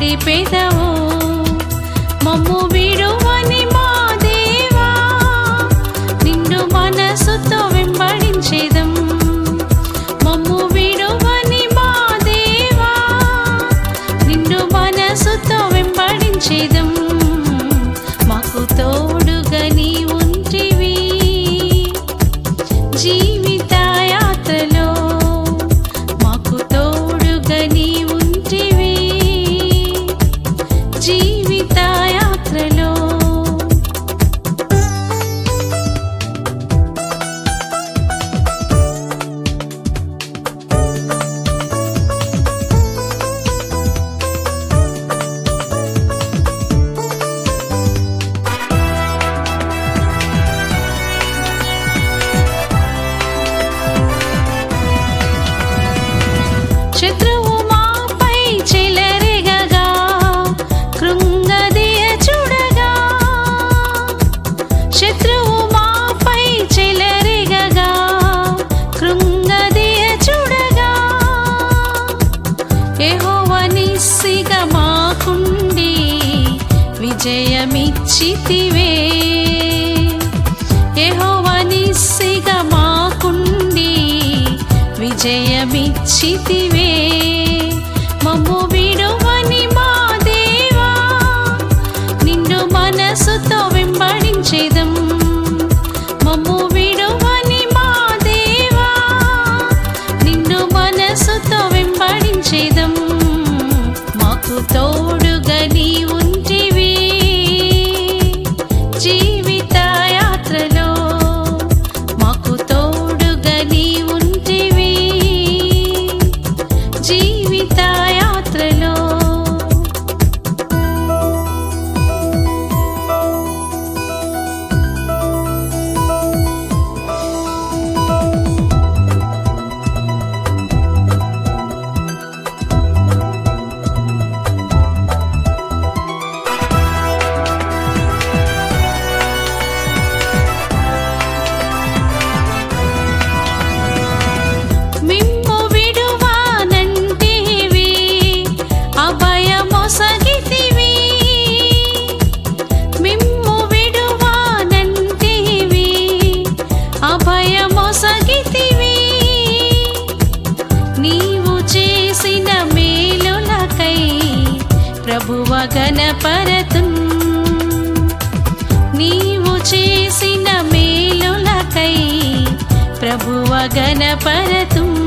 నడిపెదవు. మమ్ము విడువని మా దేవా, నిన్ను మనసుతో వెంబడించేదం. మమ్ము విడువని మా దేవా, నిన్ను మనసుతో వెంబడించేదం. మాకు తోడుగా నీ ఉంటివి జీవిత యాత్రలో, మాకు తోడుగా నీ ఉంటివి జీవిత యాత్రలో. శత్రువు మాపై చెలరేగగా, కృంగదీయ చూడగా. శత్రువు మాపై చెలరేగగా, కృంగదీయ చూడగా. యెహోవా నిస్సిగా మాకుండి విజయమిచ్చితివే. యెహోవా నిస్సిగా మాకుండి విజయమిచ్చితివే. మమ్ము విడువని మా దేవా, నిన్ను మనసుతో వెంబడించేదం. మమ్ము విడువని మా దేవా, నిన్ను మనసుతో వెంబడించేదం. మాకు తోడుగా నీ ఉంటివి జీవిత యాత్రలో, మాకు తోడుగా నీ ఉంటివి జీవిత యాత్రలో. మిమ్ము విడువనంటివి, అభయమొసగితివి. మిమ్ము విడువనంటివి, అభయమొసగితివి. నీవు చేసిన మేలులకై ప్రభువ గణపరతున్. నీవు చేసిన మేలులకై ప్రభువ గణపరతున్.